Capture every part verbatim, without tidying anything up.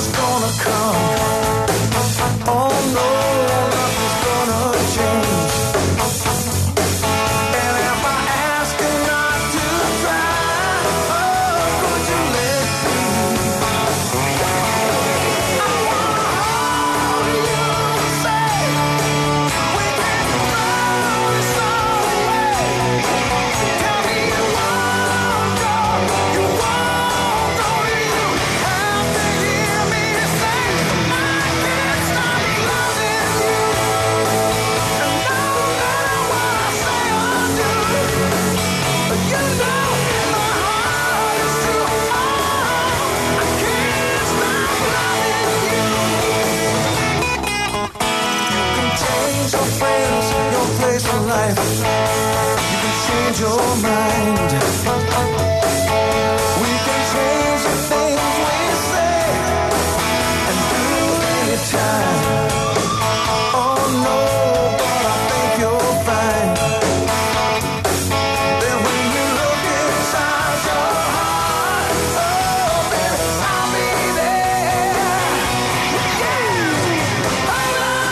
is gonna come. Oh no, nothing's gonna change. And if I ask you not to try, oh, could you let me? I wanna hold you and say we can throw this all away. Tell me you won't go, you won't go, you have to hear me say I can't stop loving you. And no matter what I say or do, you know my heart is true. Oh, I can't stop loving you. You can change your friends, your place in life. You can change your mind. We can change the things we say and do anytime. Oh no, but I think you'll find that when you look inside your heart, oh baby, I'll be there. Yeah, I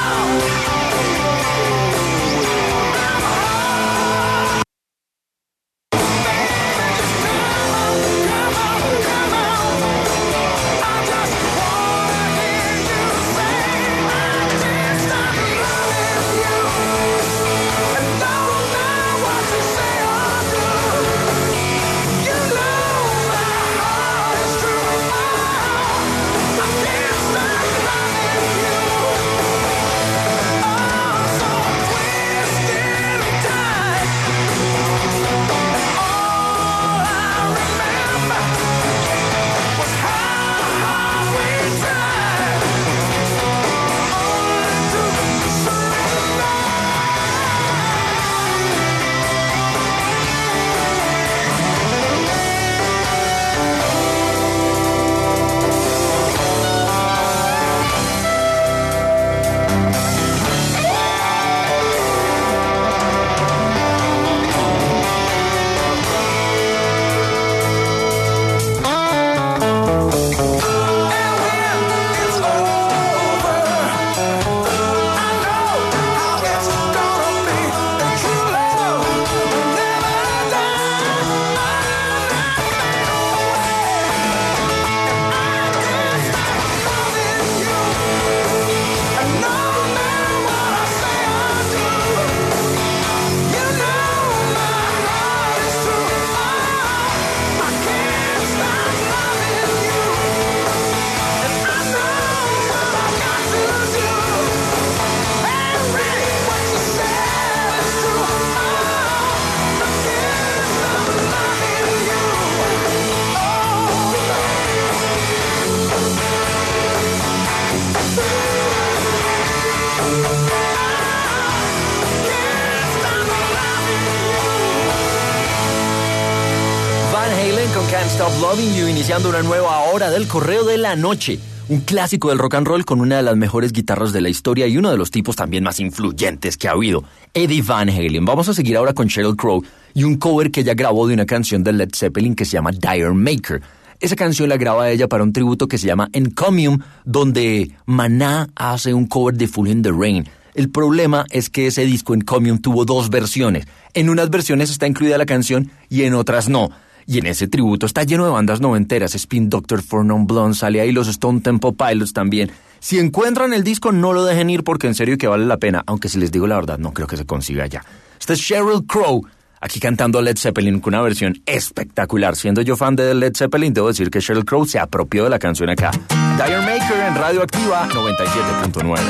Can't Stop Loving You, iniciando una nueva hora del Correo de la Noche. Un clásico del rock and roll con una de las mejores guitarras de la historia y uno de los tipos también más influyentes que ha habido, Eddie Van Halen. Vamos a seguir ahora con Sheryl Crow y un cover que ella grabó de una canción de Led Zeppelin que se llama Dire Maker. Esa canción la graba ella para un tributo que se llama Encomium, donde Maná hace un cover de Fool in the Rain. El problema es que ese disco Encomium tuvo dos versiones. En unas versiones está incluida la canción y en otras no. Y en ese tributo está lleno de bandas noventeras. Spin Doctor, Four Non Blondes, sale ahí los Stone Temple Pilots también. Si encuentran el disco, no lo dejen ir porque en serio que vale la pena. Aunque si les digo la verdad, no creo que se consiga ya. Esta es Sheryl Crow, aquí cantando Led Zeppelin con una versión espectacular. Siendo yo fan de Led Zeppelin, debo decir que Sheryl Crow se apropió de la canción acá. Dire Maker en Radioactiva noventa y siete punto nueve.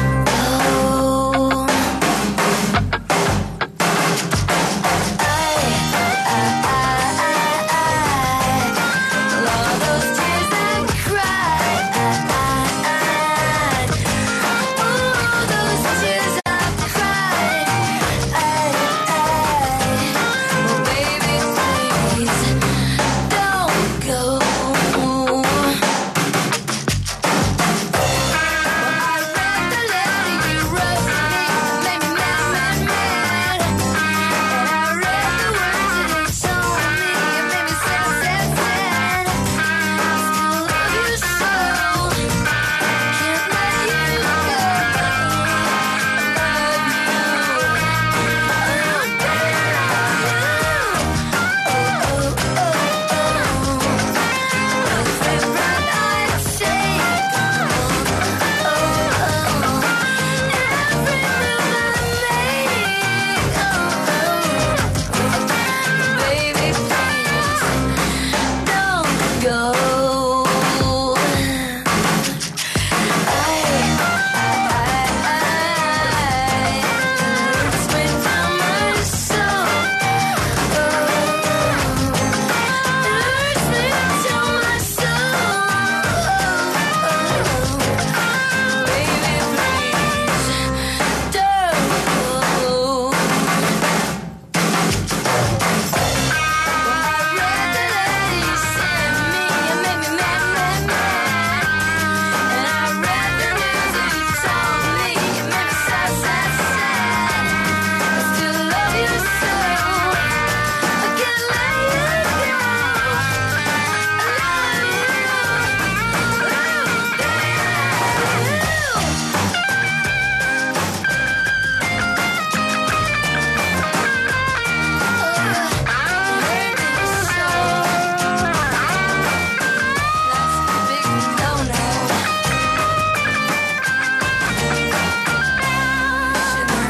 I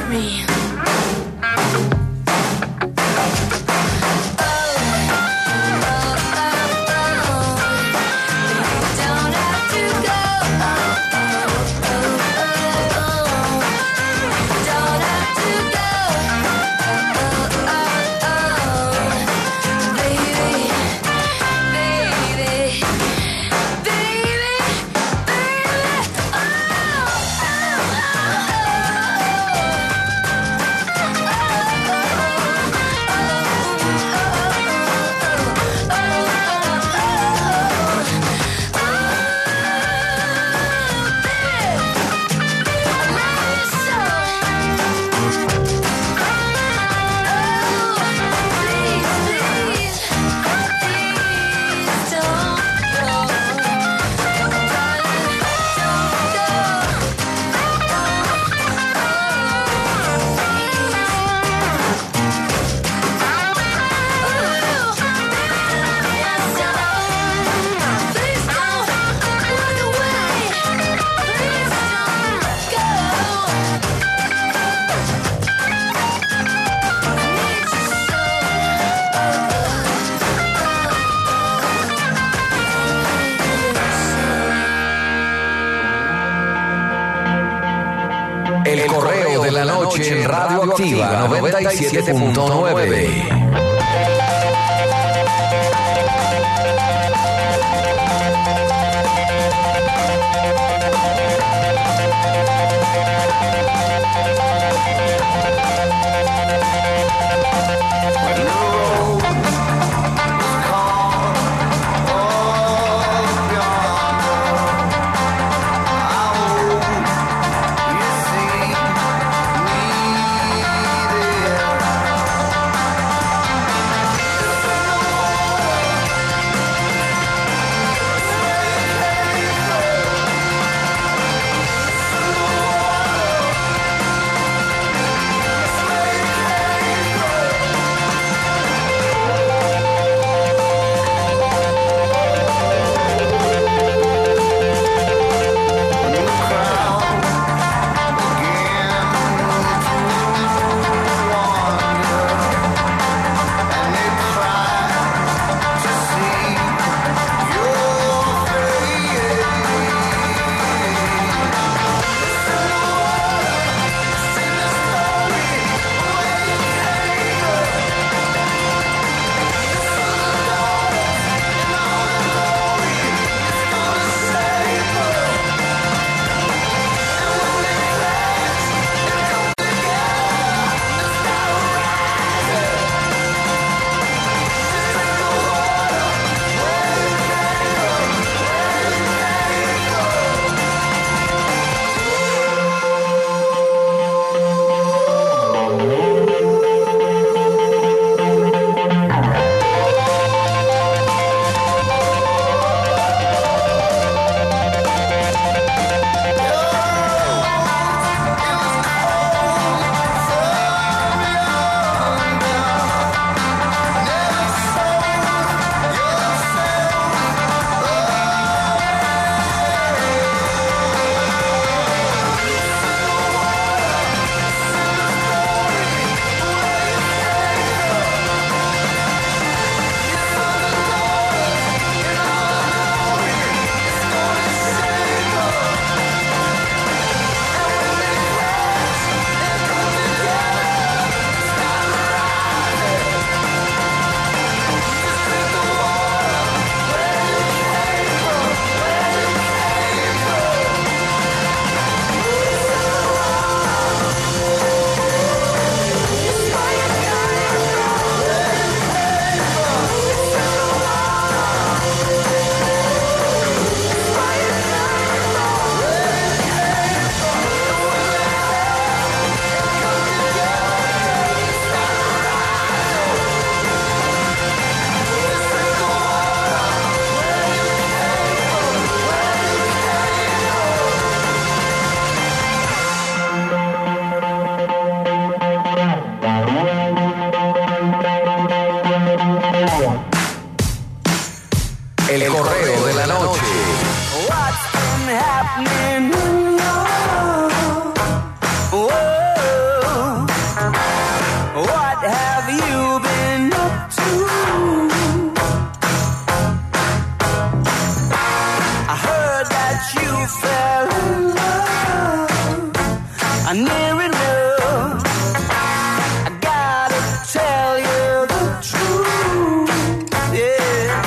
me. El correo de la noche en Radio Activa noventa y siete punto nueve. have you been up to? I heard that you fell in love. I near enough. I gotta tell you the truth. Yeah.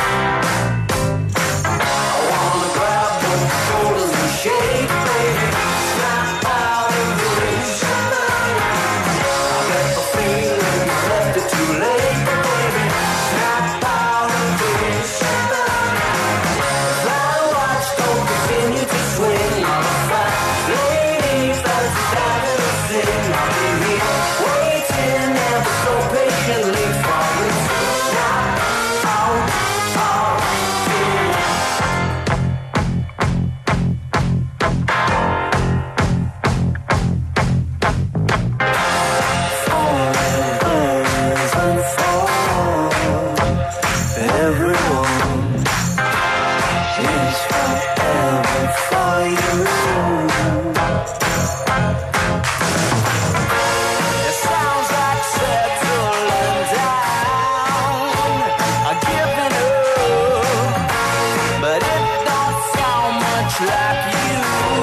I wanna grab both shoulders and shake, baby. Snap out of this. I get the feeling I left it too late, baby. Snap out of this. Fly watch don't continue to swing on the flat. Ladies, that's having a thing. I'll be here waiting ever so patiently for you to snap out of this. Falls and falls. Everyone is forever for you. It sounds like settling down, a giving up, but it don't sound much like you.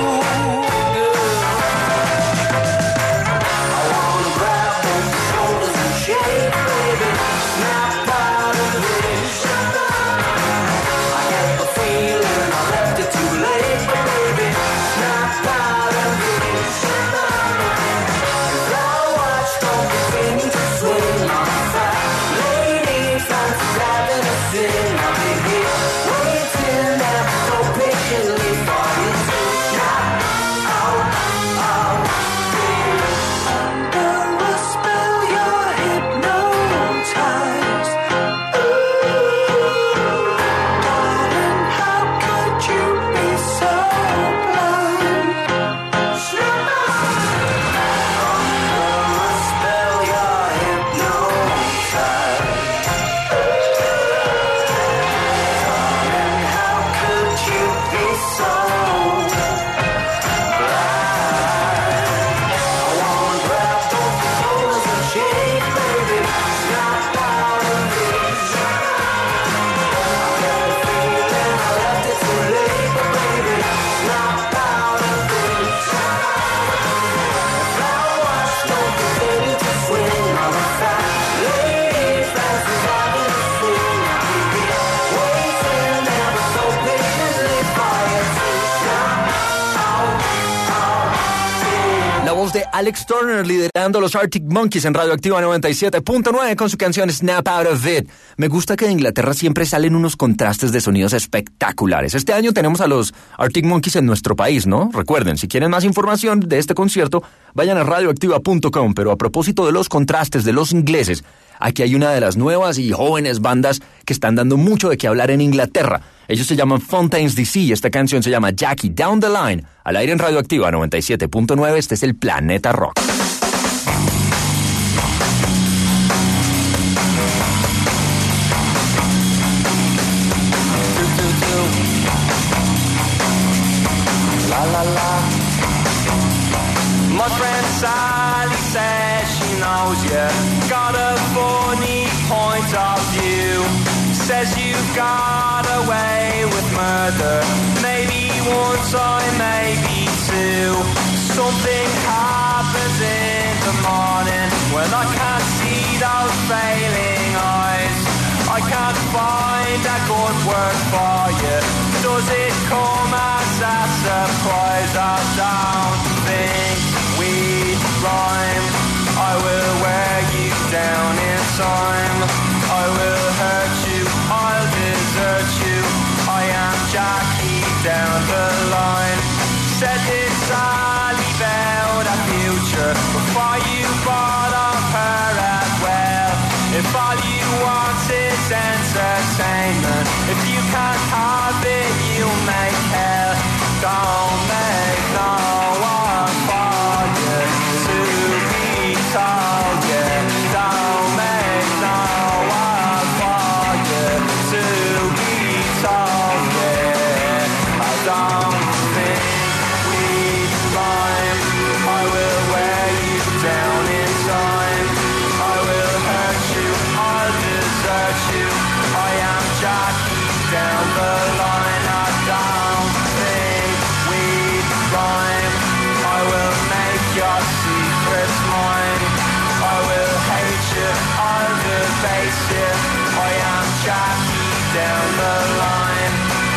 I wanna grab both shoulders and shake, baby. Snap out of this. I get the feeling I left it too late, but baby, snap out of this. I watch don't continue to swing on the flat. Ladies, I'm having a thing. I'll be here waiting ever so patiently for you to snap out of this. Under a spell, you're hypnotized. Ooh, darling, how could you be so blind? Snap out. Under a spell, you're hypnotized. Darling, how could you be so blind? I wanna grab both the shoulders and shake, baby. Snap out of this. I get the feeling I left it too late, but baby, snap out of this. Flower watch don't continue to swing on the fat. Ladies, that's having a thing. I'll be here waiting ever so patiently for you to snap out of this. La voz de Alex Turner liderando los Arctic Monkeys en Radioactiva noventa y siete punto nueve con su canción Snap Out of It. Me gusta que de Inglaterra siempre salen unos contrastes de sonidos espectaculares. Este año tenemos a los Arctic Monkeys en nuestro país, ¿no? Recuerden, si quieren más información de este concierto, vayan a radioactiva punto com. Pero a propósito de los contrastes de los ingleses, aquí hay una de las nuevas y jóvenes bandas que están dando mucho de qué hablar en Inglaterra. Ellos se llaman Fontaines D C y esta canción se llama Jackie Down the Line. Al aire en Radioactiva noventa y siete punto nueve, este es el Planeta Rock. La la la. My friend Sally says she knows you got a funny point of view. Says you got away with murder. Maybe one time, maybe two. Something happens in the morning when I can't see those failing eyes. I can't find a good word for you. Does it come as a surprise? I don't think we rhyme. I will wear you down in time. I will hurt you, I'll desert you. I am Jackie down the line. Said this Sally about a future before you bought off her as well. If all you want is entertainment, if you can't have it, you'll make hell. Don't make no one secrets mine. I will hate you, I'll debase you. I am Jackie down the line.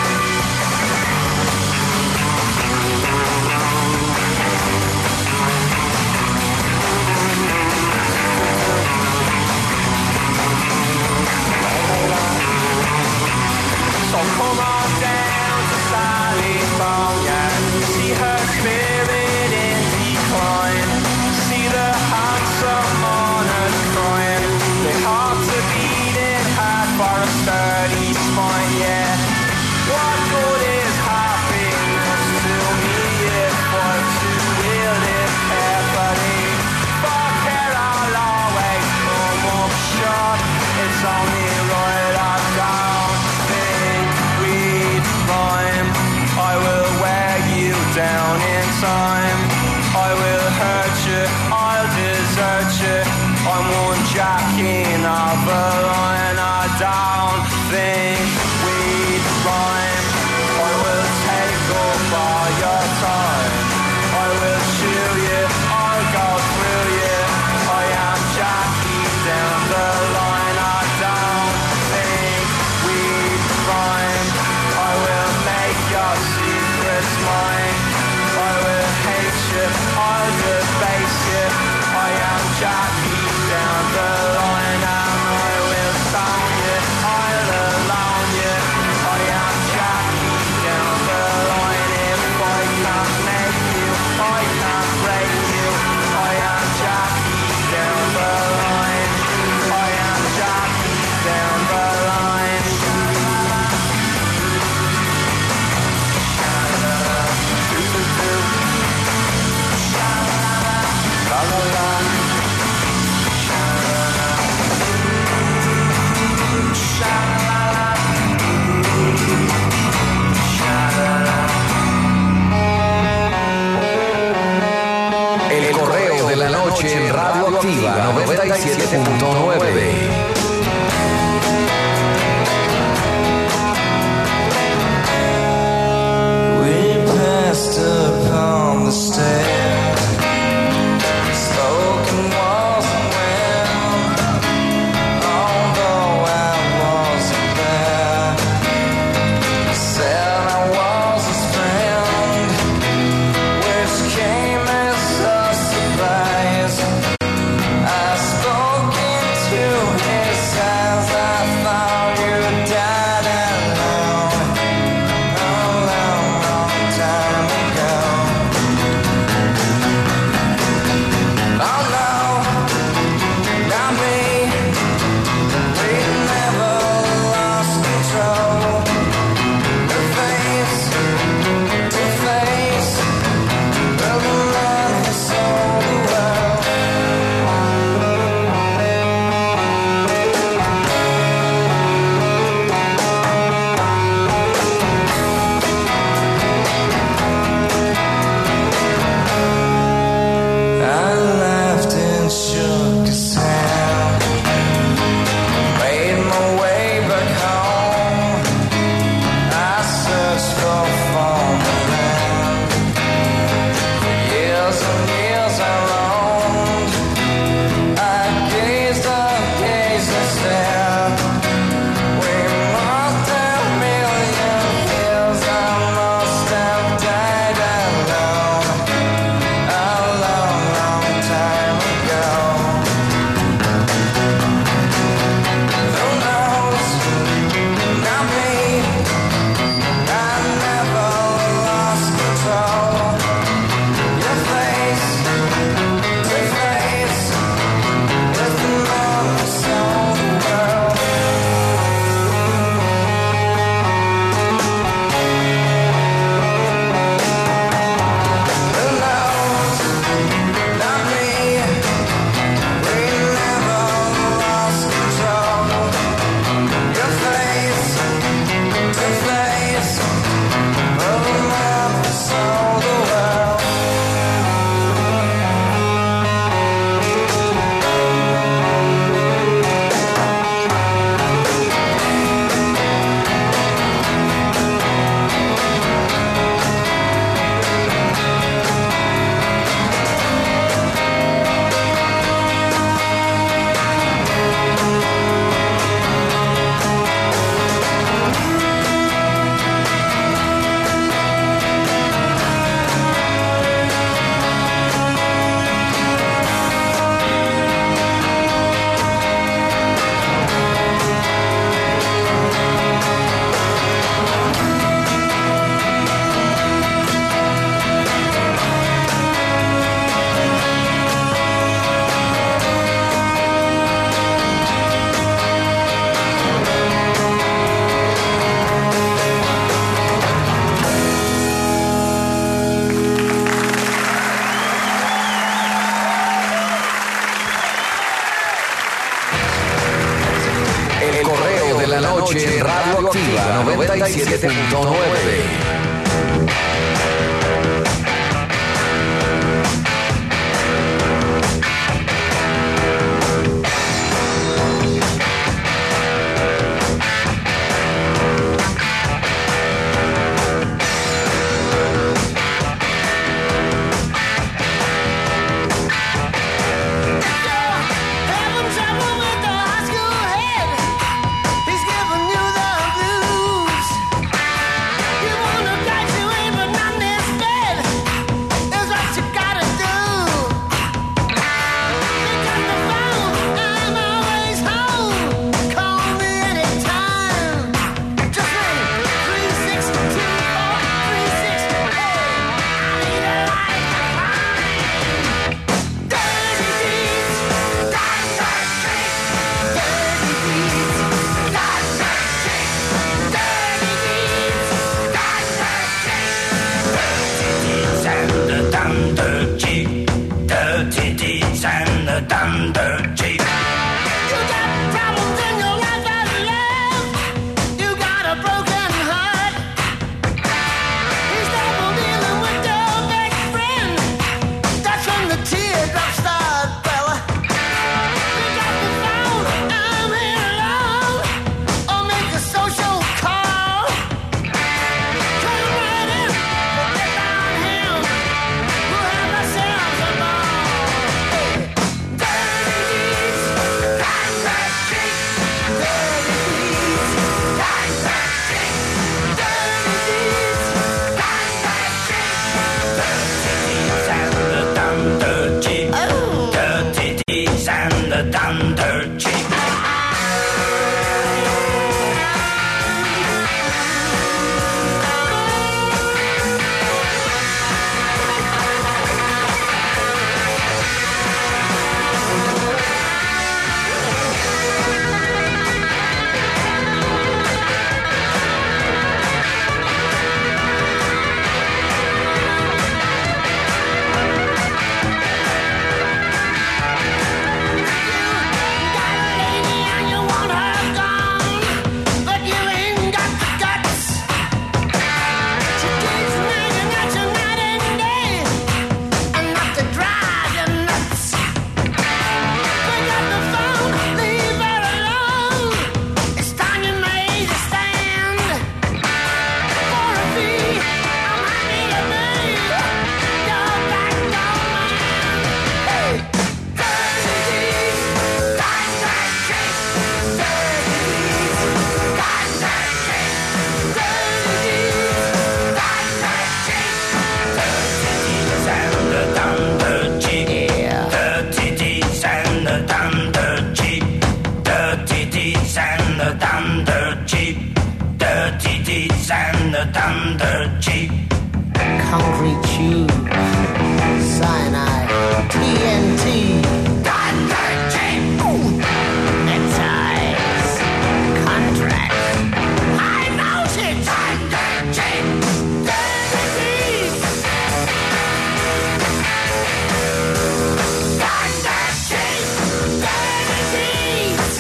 So come on down to California, see her spirit in decline, see the handsome monarch crying, the hearts are beating hard for a sturdy spine, yeah. What good is happiness to me if I'm to wield it carefully? For care I'll always come up short, it's only right I don't think we'd rhyme. I will wear you down in time, I will hurt you, I'll desert you. I'm one jacking of a line, I don't think we'd rhyme. I will take up all your time, I will chew you, I'll go through you. I am Jackie down the line, I don't think we'd rhyme. I will make your secrets mine, I will hate you, I'll debase you. I am Jackie down the line, and I will sound you, I'll alone you. I am Jackie down the line. If I can't make you, I can't break you. I am Jackie down the line, I am Jackie down the line. La la la. El correo de la noche en Radio Activa noventa y siete punto nueve. We passed upon the stair, spoken wasn't well, although I wasn't there. Said I was his friend, which came as a surprise. I spoke into his la noche en Radioactiva noventa y siete punto nueve. Concrete tube, cyanide, T N T, thunder cheap, neckties, contracts, high voltage, thunder cheap, thunder cheap, thunder cheap, thunder cheap,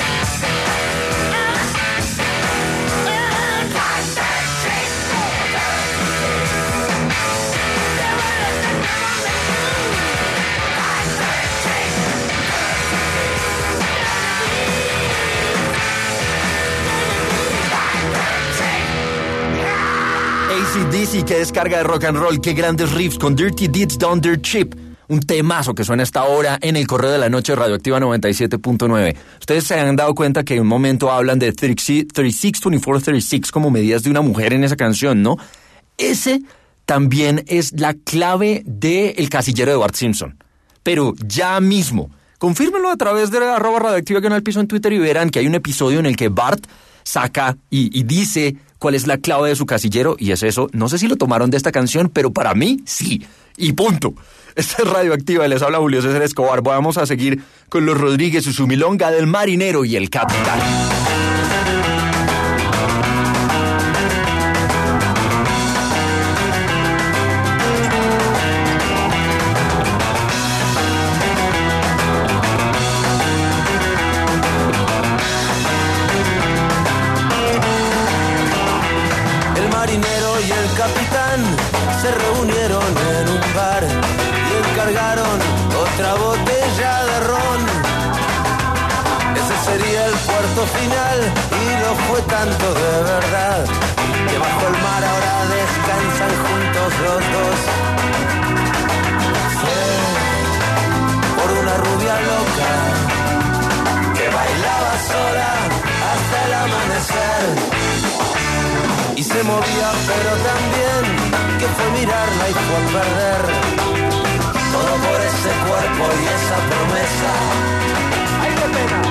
A C D C, qué descarga de rock and roll, qué grandes riffs con Dirty Deeds Down Dirt Cheap. Un temazo que suena hasta ahora en el Correo de la Noche Radioactiva noventa y siete punto nueve. Ustedes se han dado cuenta que en un momento hablan de treinta y seis, veinticuatro, treinta y seis como medidas de una mujer en esa canción, ¿no? Ese también es la clave del casillero de Bart Simpson. Pero ya mismo, confírmenlo a través de arroba radioactiva que no al piso en Twitter y verán que hay un episodio en el que Bart saca y, y dice cuál es la clave de su casillero y es eso. No sé si lo tomaron de esta canción, pero para mí sí. Y punto. Esta es Radioactiva y les habla Julio César Escobar. Vamos a seguir con los Rodríguez y su milonga del marinero y el capitán. punto final y lo fue tanto de verdad que bajo el mar ahora descansan juntos los dos. Fue por una rubia loca que bailaba sola hasta el amanecer y se movía pero también que fue mirarla y fue a perder todo por ese cuerpo y esa promesa. ¡Ay, qué pena!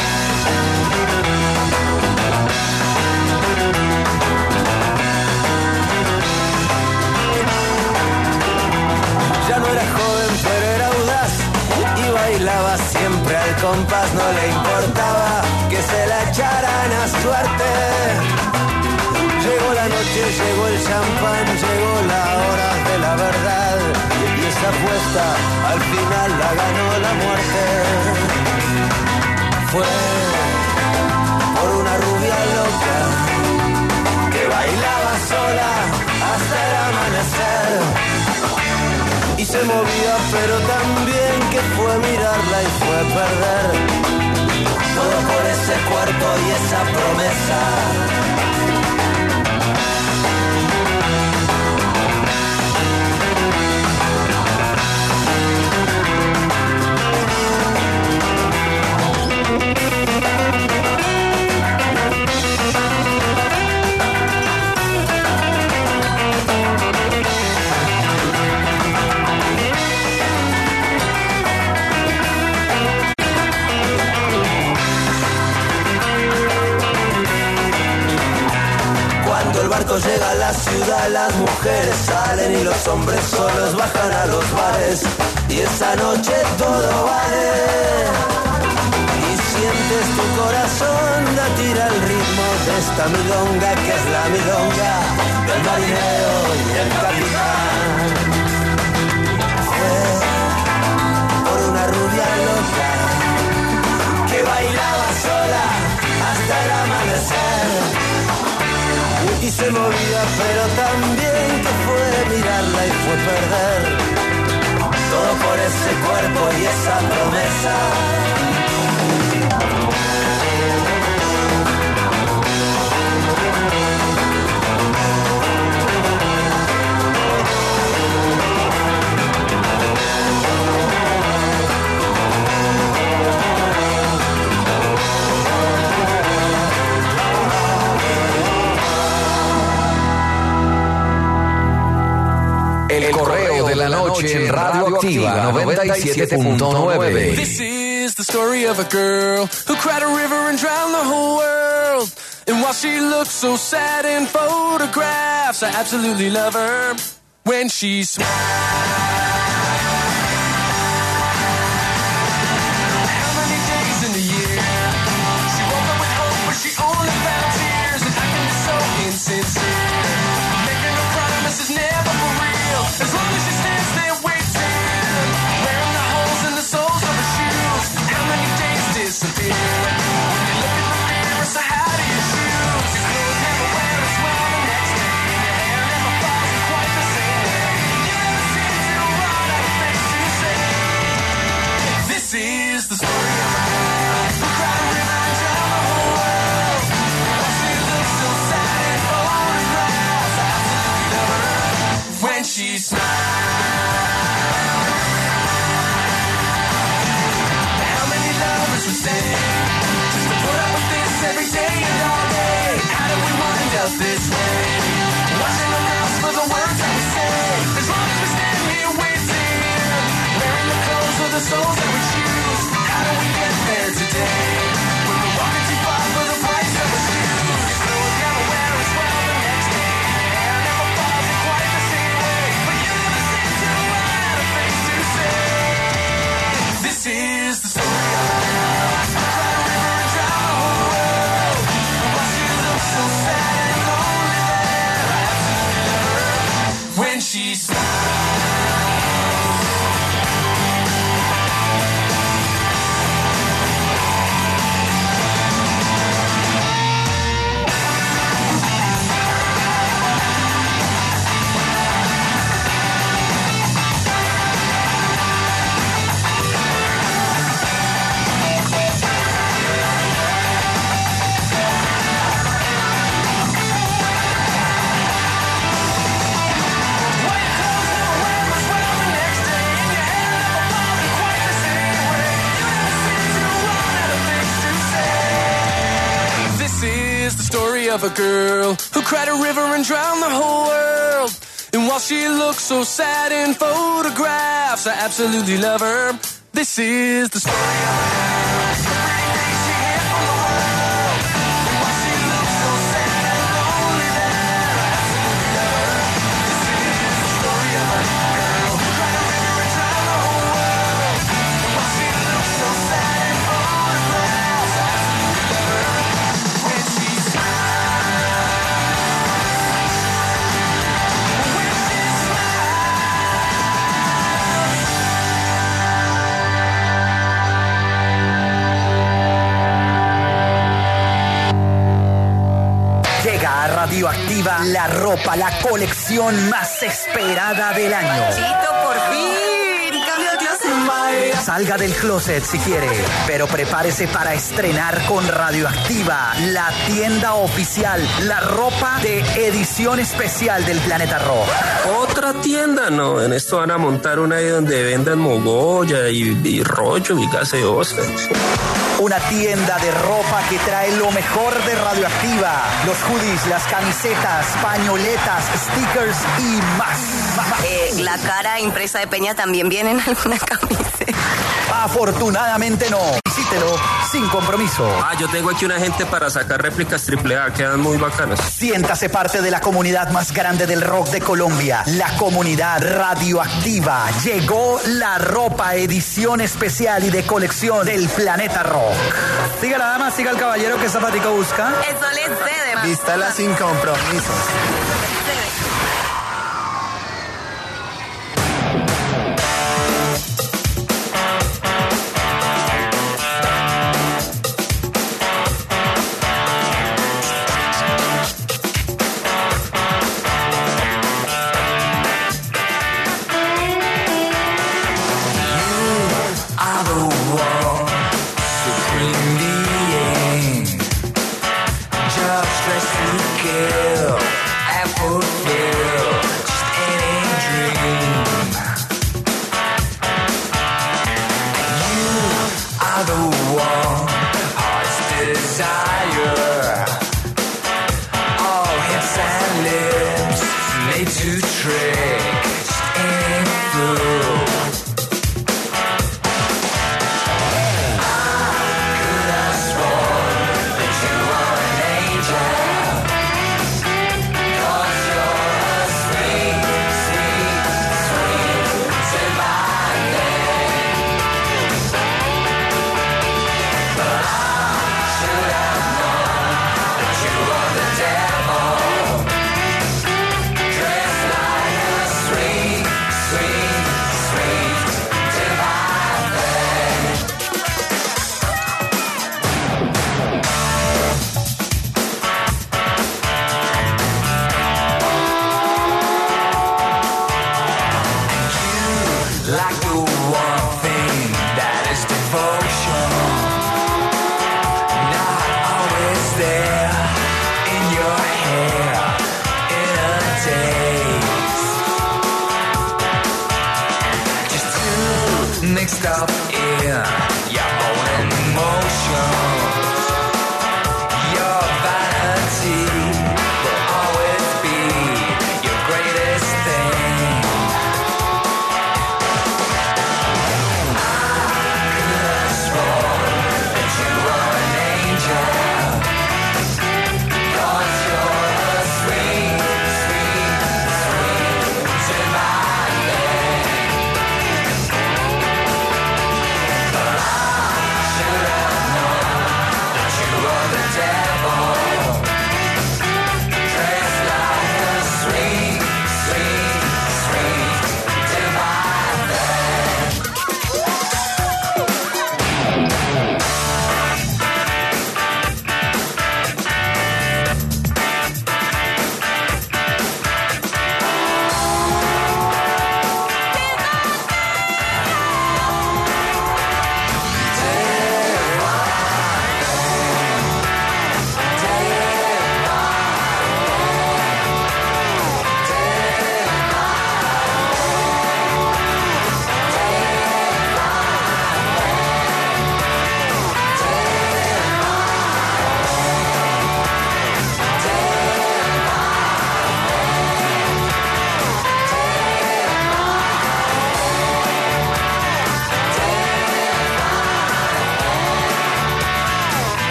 Ya no era joven pero era audaz y bailaba siempre al compás, no le importaba que se la echaran a suerte. Llegó la noche, llegó el champán, llegó la hora de la verdad y esa apuesta al final la ganó la muerte. Fue por una rubia loca que bailaba sola hasta el amanecer y se movía pero también que fue mirarla y fue a perder todo por ese cuerpo y esa promesa. El barco llega a la ciudad, las mujeres salen y los hombres solos bajan a los bares y esa noche todo vale y sientes tu corazón latir al ritmo de esta milonga que es la milonga del marinero y el capitán. Fue por una rubia loca que bailaba sola hasta el amanecer y se movía pero también que fue mirarla y fue perder todo por ese cuerpo y esa promesa. El correo de la noche en Radio Activa noventa y siete punto nueve. This is the story of a girl who cried a river and drowned the whole world. And while she looks so sad in photographs, I absolutely love her when she smiles. How many days in the year she woke up with hope, but she only found tears, and I can be so insincere. Making no promises, never for real. As long as she stands there waiting, wearing the holes in the soles of her shoes. How many days disappear? When you look in the mirror, so how do you choose? Your clothes never wear a smile the next day. Your hair never falls in quite the same way. You never seem to of a girl who cried a river and drowned the whole world. And while she looks so sad in photographs, I absolutely love her. This is the story of a girl. Every day she hid from the world. And while she looks so sad and lonely there, I absolutely love her. This is the story of a girl who cried a river and drowned the whole world. And while she looks so sad in photographs, I absolutely love her. When she smiles, when she Llega a Radioactiva la ropa, la colección más esperada del año. Chito, por fin, cambio de clase. Salga del closet si quiere, pero prepárese para estrenar con Radioactiva la tienda oficial, la ropa de edición especial del Planeta Rock. Otra tienda, no, en esto van a montar una ahí donde vendan mogolla y, y rollo y gaseosa. Una tienda de ropa que trae lo mejor de Radioactiva. Los hoodies, las camisetas, pañoletas, stickers y más. Eh, la cara impresa de Peña también viene en alguna camiseta. Afortunadamente no. Visítelo sin compromiso. Ah, yo tengo aquí una gente para sacar réplicas triple A, quedan muy bacanas. Siéntase parte de la comunidad más grande del rock de Colombia, la comunidad Radioactiva. Llegó la ropa edición especial y de colección del Planeta Rock. Siga la dama, siga el caballero que zapatico busca. Eso le cede, ma. Vístala sin compromisos.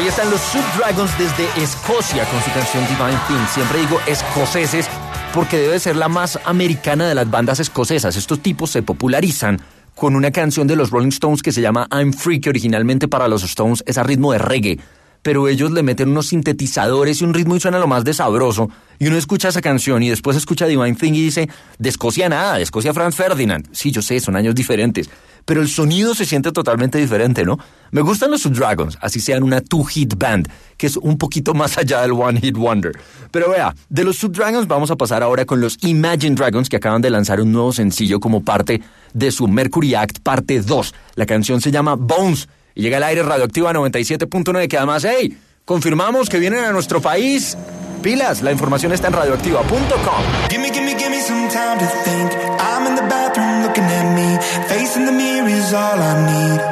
están los Subdragons desde Escocia con su canción Divine Thing. Siempre digo escoceses porque debe ser la más americana de las bandas escocesas. Estos tipos se popularizan con una canción de los Rolling Stones que se llama I'm Free, que originalmente para los Stones es a ritmo de reggae, pero ellos le meten unos sintetizadores y un ritmo y suena lo más de sabroso, y uno escucha esa canción y después escucha Divine Thing y dice, de Escocia nada, de Escocia Franz Ferdinand. Sí, yo sé, son años diferentes, pero el sonido se siente totalmente diferente, ¿no? Me gustan los Subdragons, así sean una two-hit band, que es un poquito más allá del one-hit wonder. Pero vea, de los Subdragons vamos a pasar ahora con los Imagine Dragons, que acaban de lanzar un nuevo sencillo como parte de su Mercury Act parte dos. La canción se llama Bones, y llega al aire Radioactiva noventa y siete punto nueve, que además, hey, confirmamos que vienen a nuestro país. Pilas, la información está en radioactiva punto com. Give me, give me, give me some time to think. I'm in the bathroom looking at me. Facing the mirror is all I need.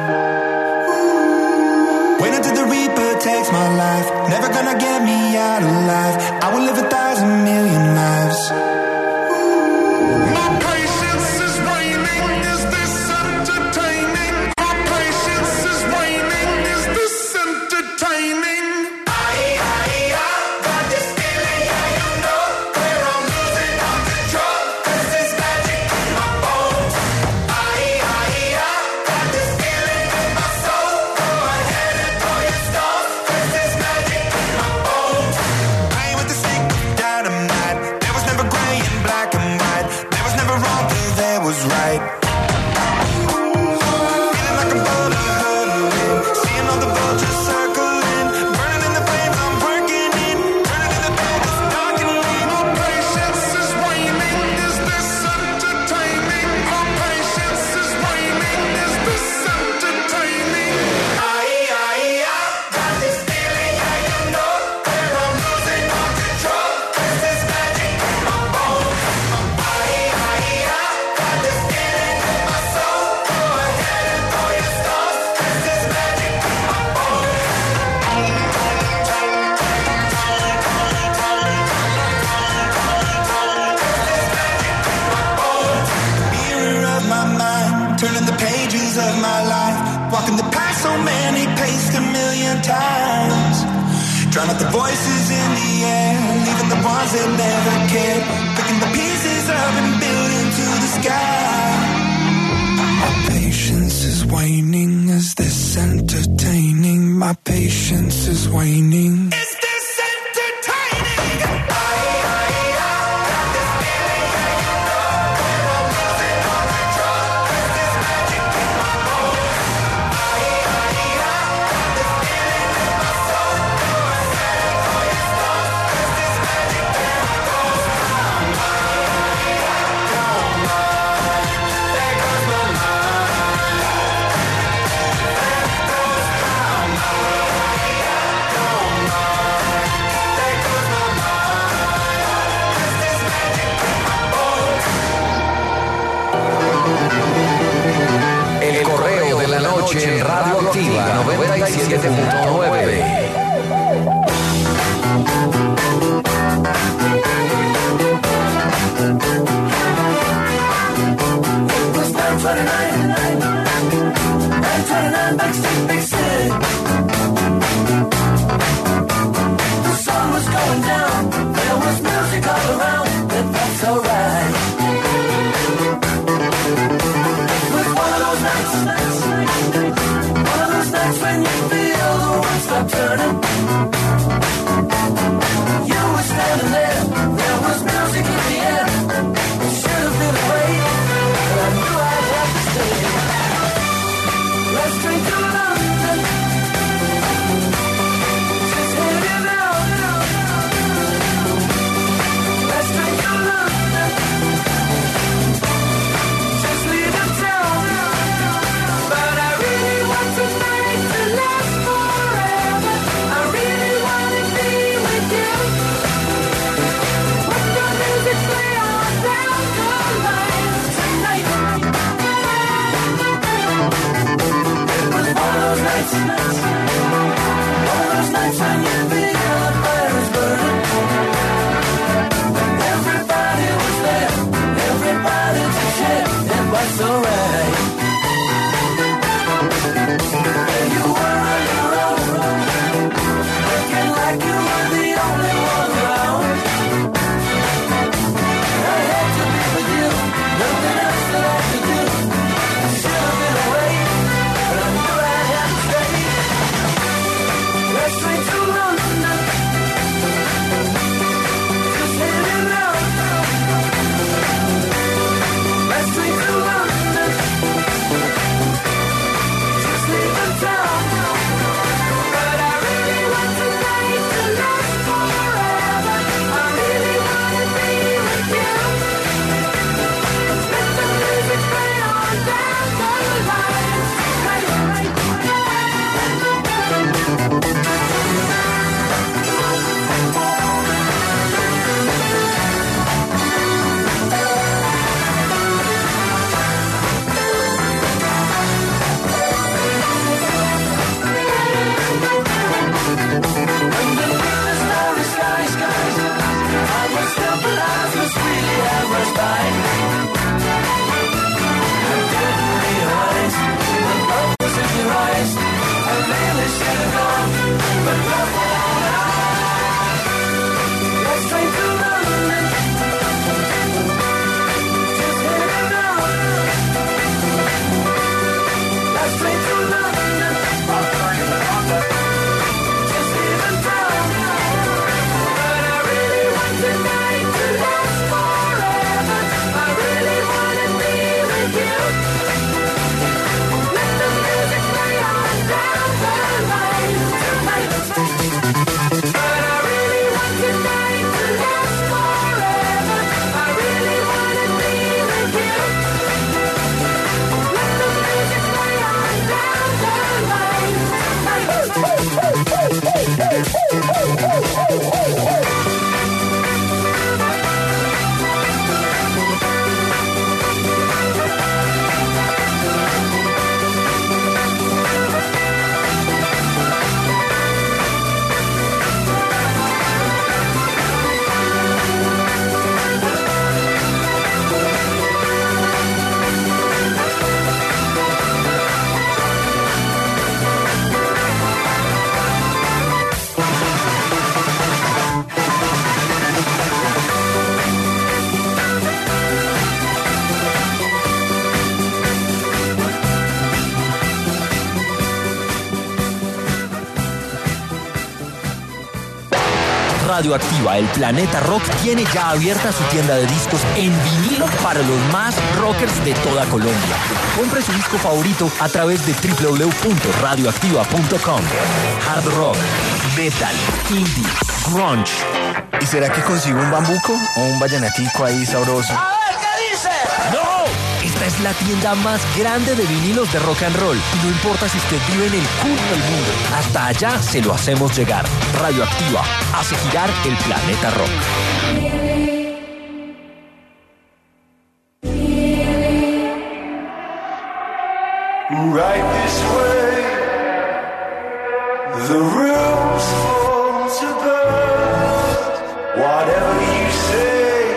Wait until the Reaper takes my life. Never gonna get me out alive. I will live a thousand million lives. My patience is waning. Is this entertaining? My patience is waning. Is this entertaining? Drown out the voices in the air, leaving the ones that never cared. Picking the pieces up and building to the sky. My patience is waning. Is this entertaining? My patience is waning. Is this entertaining? En Radioactiva noventa y siete punto nueve. When you feel the world stop turning, you were standing there. There was music in the air. It should have been away, but I knew I'd have to stay. Let's drink to London. Just hit it out. Let's drink to London. Just leave the town. But I really want to make the last forever. I really want to be with you. When the music play on down the line tonight. It was one of those nights, one of those nights when you feel the fire is burning. Everybody was there, everybody to share. It was alright. You were on your own. Radioactiva, el Planeta Rock, tiene ya abierta su tienda de discos en vinilo para los más rockers de toda Colombia. Compre su disco favorito a través de w w w punto radioactiva punto com. Hard rock, metal, indie, grunge. ¿Y será que consigo un bambuco o un vallenatico ahí sabroso? A ver, ¿qué dice? ¡No! Esta es la tienda más grande de vinilos de rock and roll. Y no importa si usted vive en el culo del mundo, hasta allá se lo hacemos llegar. Radioactiva hace girar el planeta rock. Right this way, the room's full to burst. Whatever you say,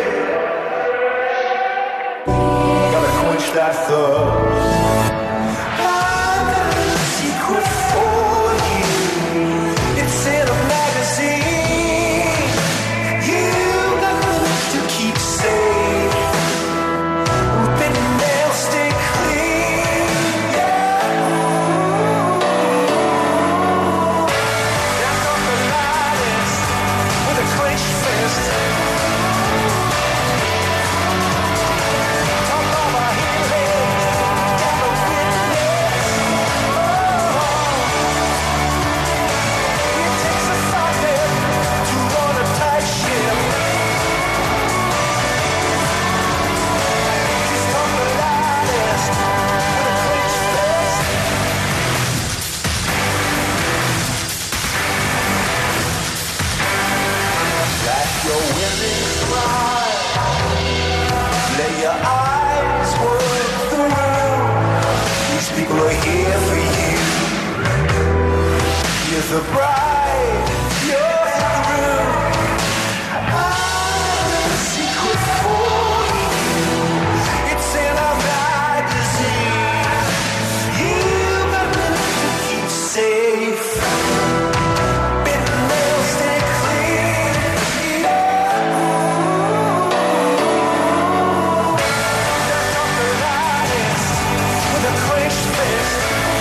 gotta quench that thirst. I've got a secret for you. It's in a magazine. You got to keep safe. Bitten nails stay clean. The bride, you're the groom. I've got a secret for you. It's in a magazine. You got to keep safe. Bitten nails stay clean. That's not the lightest with a clenched fist.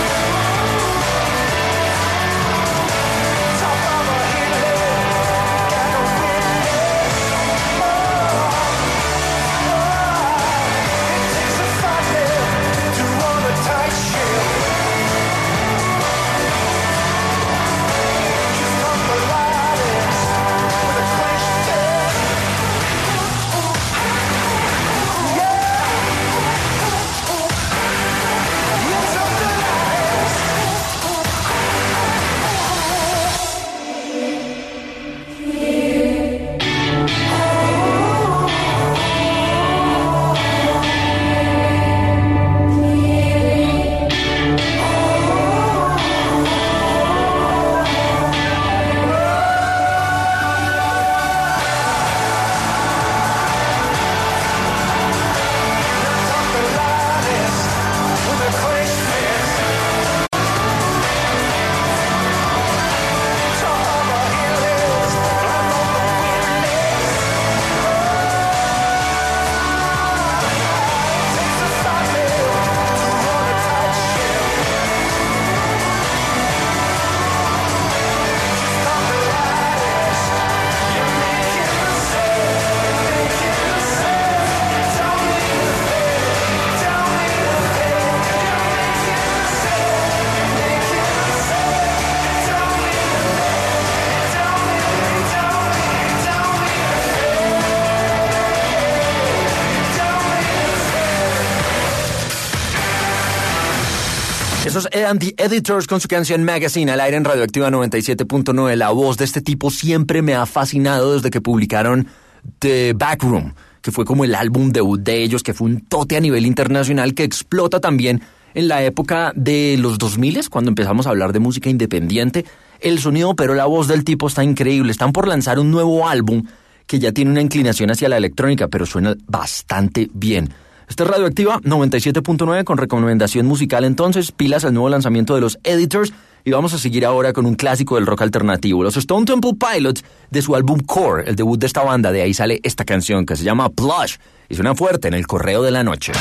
Esos eran The Editors con su canción Magazine al aire en Radioactiva noventa y siete punto nueve. La voz de este tipo siempre me ha fascinado desde que publicaron The Backroom, que fue como el álbum debut de ellos, que fue un tote a nivel internacional que explota también en la época de los dos mil, cuando empezamos a hablar de música independiente. El sonido, pero la voz del tipo está increíble. Están por lanzar un nuevo álbum que ya tiene una inclinación hacia la electrónica, pero suena bastante bien. Este es Radioactiva noventa y siete punto nueve con recomendación musical, entonces, pilas al nuevo lanzamiento de los Editors, y vamos a seguir ahora con un clásico del rock alternativo, los Stone Temple Pilots, de su álbum Core, el debut de esta banda. De ahí sale esta canción que se llama Plush y suena fuerte en el Correo de la Noche.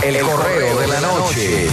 El correo de la noche.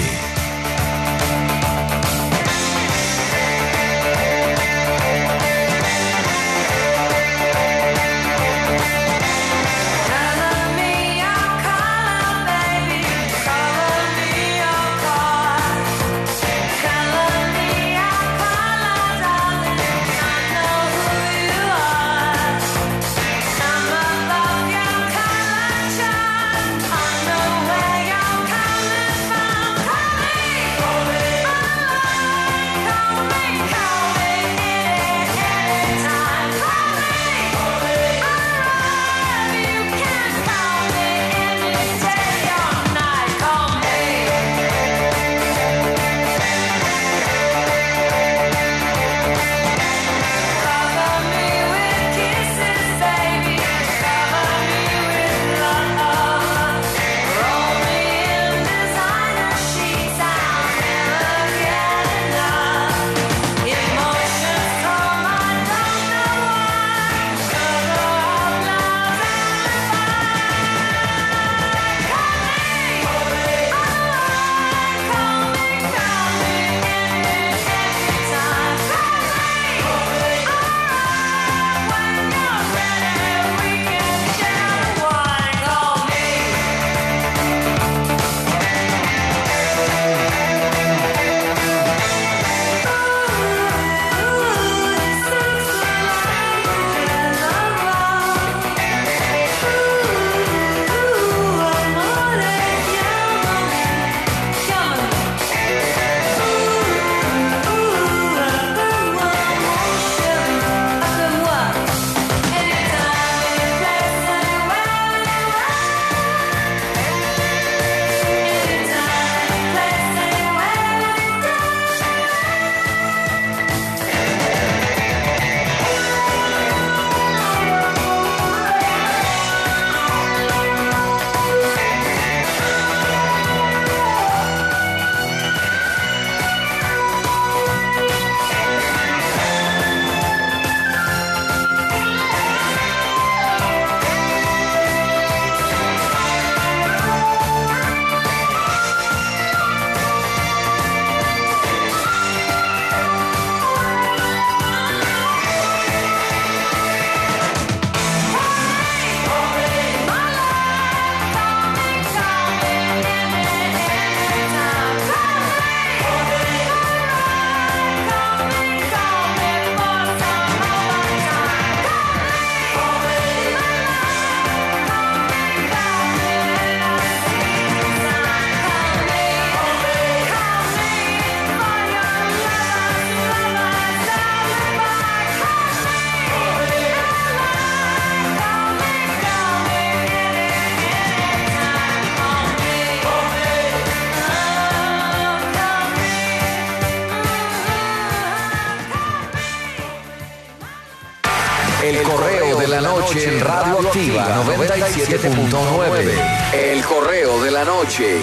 El correo de la noche en Radio Activa noventa y siete punto nueve. El correo de la noche.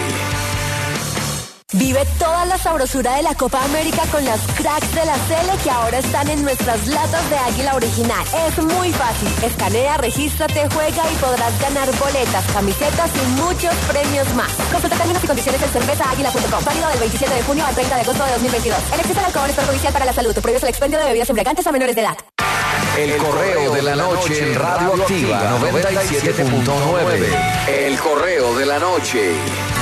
Vive toda la sabrosura de la Copa América con las cracks de la Sele que ahora están en nuestras latas de Águila original. Es muy fácil. Escanea, regístrate, juega y podrás ganar boletas, camisetas y muchos premios más. Consulta términos y condiciones en cerveza águila punto com. Válido del veintisiete de junio al treinta de agosto de dos mil veintidós. El exceso de alcohol es perjudicial para la salud. Prohíbe el expendio de bebidas embriagantes a menores de edad. El correo de la noche en Radio Activa noventa y siete punto nueve. El correo de la noche.